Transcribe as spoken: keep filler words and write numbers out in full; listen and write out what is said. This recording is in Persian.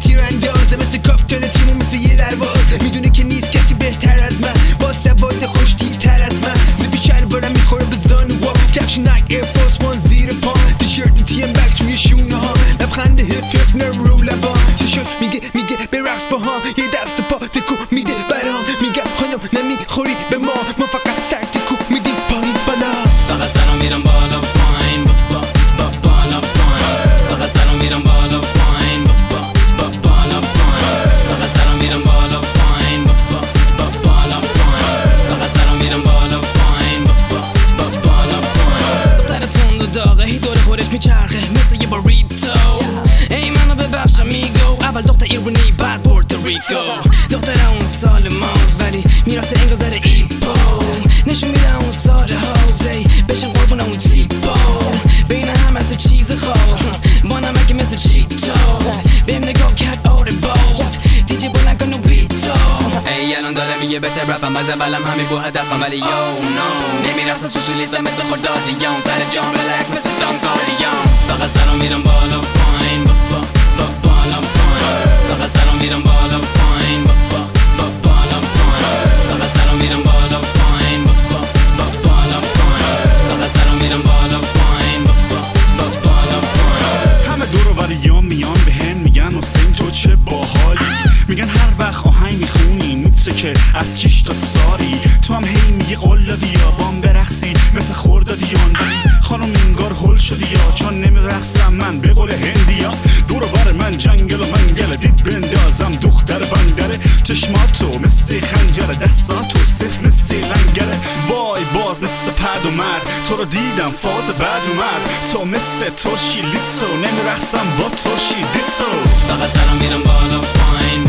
تیراندازه، مثل کاپیتان تیم و مثل یه دروازه. میدونه که نیست کسی بهتر از من، با سواد خوش تر از من. زیبی شلوارم میخوره به زانوها، کفش نایک ایر فورس وان زیر پام. تیشرت تی ام بکس روی شونه ها، لبخند هف هف نرو رو لبام. چشم میگه میگه برقص با هم، یه دست پا تکو میده برام. میگم خانم نمیخوری به ما، ما فقط سر تکو میدیم پایین بالا. فقط سرم میرم بالا پایین، با با بالا پایین. فقط سرم میرم بالا پایین، با با بالا پایین. فقط سرم میرم بالا پایین، با با بالا پایین. فقط سرم میرم بالا پایین، با با بالا پایین. دختر تند و داغه، هی دور خودش میچرخه مثل یه باریتو. ای منو ببخش میگو، اول دختر ایرانی بعد پورتوریکو. دختر اون سال ماست ولی میرفته انگار زده ایپو. نشون میده اون ساده هاوزی، بشن قربون اون تیپو. بین هم مثل چیز خاص، با نمک مثل چیتوز. بهم نگاه کرد آره باز، دیجی بلند کن و بیتو. ای الان داره میگه بهتر رفم، از اولم همین بود هدفم ولی یو نو. نمیرفتم سوسولیستم مثل خدادیان، سر جام ریلکس مثل دانکاریان. فقط سرم میرم بالا پایین، با با با بالا پایین. فقط سرم میرم بالا پایین، با با با بالا پایین. فقط سرم میرم بالا پایین، با با با بالا پایین. فقط سرم میرم بالا پایین، با با با بالا پایین. همه دور و وریام میان بهن میگن حسین تو چه باحالی. میگن هر وقت آهنگ میخونی میتره که از کیش تا ساری. تو هم هی میگی قلا بیابان برقصی مثل خوردادیان. خانم انگار هل شدی یا چون نمیرقصم من به قول هندیا. دور و بر من جنگل و منگل، دید بندازم دختر بندره. چشماتو مثل خنجره، دستاتو صف مثل لنگره. وای باز مثل پرد و مرد، تو رو دیدم فاز بعد اومد. تو مثل ترشی لیتو، نمیرقصم با ترشی دیتو. فقط سرم میرم بالا پایین،